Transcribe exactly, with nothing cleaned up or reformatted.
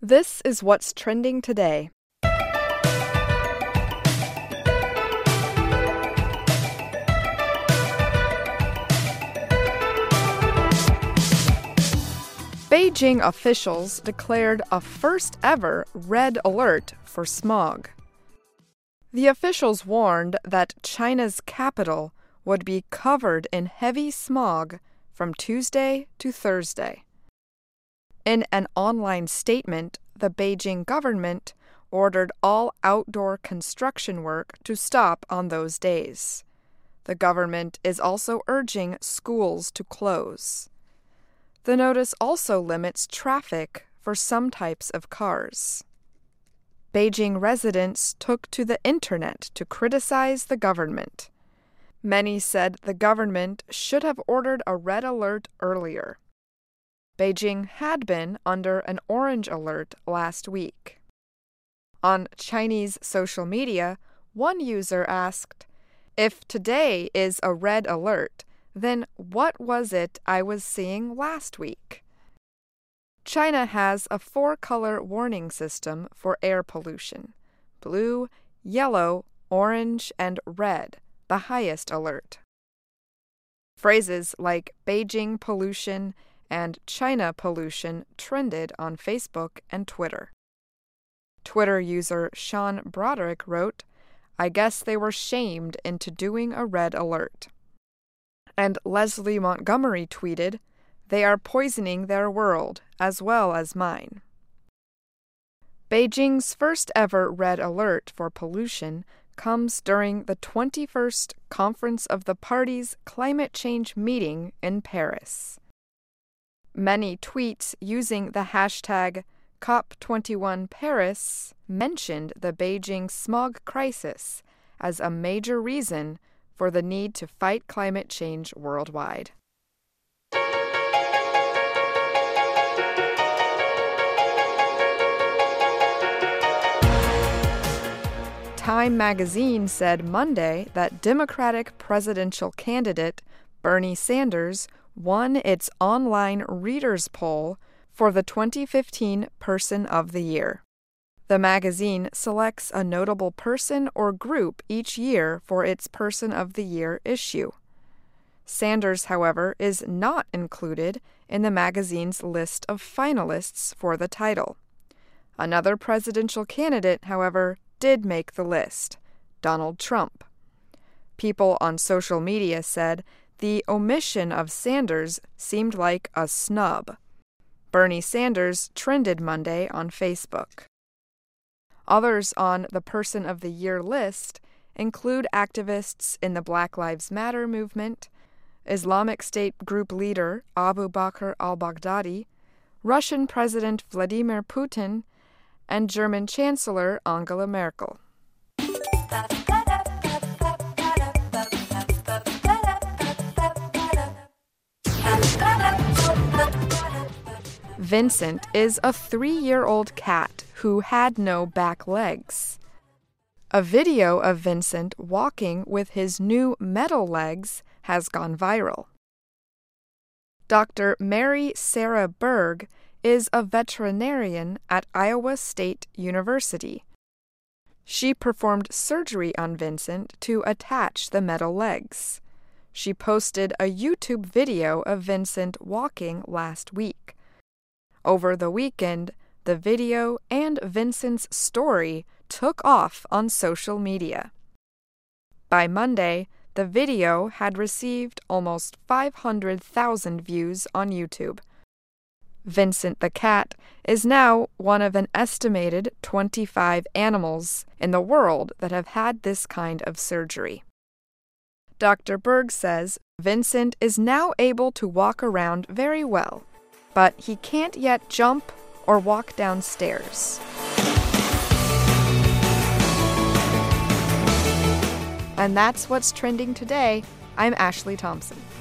This is what's trending today. Beijing officials declared a first-ever red alert for smog. The officials warned that China's capital would be covered in heavy smog from Tuesday to Thursday. In an online statement, the Beijing government ordered all outdoor construction work to stop on those days. The government is also urging schools to close. The notice also limits traffic for some types of cars. Beijing residents took to the internet to criticize the government. Many said the government should have ordered a red alert earlier. Beijing had been under an orange alert last week. On Chinese social media, one user asked, "If today is a red alert, then what was it I was seeing last week?" China has a four-color warning system for air pollution: blue, yellow, orange, and red, the highest alert. Phrases like Beijing pollution and China pollution trended on Facebook and Twitter. Twitter user Sean Broderick wrote, "I guess they were shamed into doing a red alert." And Leslie Montgomery tweeted, "They are poisoning their world as well as mine." Beijing's first ever red alert for pollution comes during the twenty-first Conference of the Parties climate change meeting in Paris. Many tweets using the hashtag COP twenty-one Paris mentioned the Beijing smog crisis as a major reason for the need to fight climate change worldwide. Time magazine said Monday that Democratic presidential candidate Bernie Sanders won its online readers poll for the twenty fifteen Person of the Year. The magazine selects a notable person or group each year for its Person of the Year issue. Sanders, however, is not included in the magazine's list of finalists for the title. Another presidential candidate, however, did make the list: Donald Trump. People on social media said the omission of Sanders seemed like a snub. Bernie Sanders trended Monday on Facebook. Others on the Person of the Year list include activists in the Black Lives Matter movement, Islamic State group leader Abu Bakr al-Baghdadi, Russian President Vladimir Putin, and German Chancellor Angela Merkel. Vincent is a three-year-old cat who had no back legs. A video of Vincent walking with his new metal legs has gone viral. Doctor Mary Sarah Berg is a veterinarian at Iowa State University. She performed surgery on Vincent to attach the metal legs. She posted a YouTube video of Vincent walking last week. Over the weekend, the video and Vincent's story took off on social media. By Monday, the video had received almost five hundred thousand views on YouTube. Vincent the cat is now one of an estimated twenty-five animals in the world that have had this kind of surgery. Doctor Berg says Vincent is now able to walk around very well, but he can't yet jump or walk downstairs. And that's what's trending today. I'm Ashley Thompson.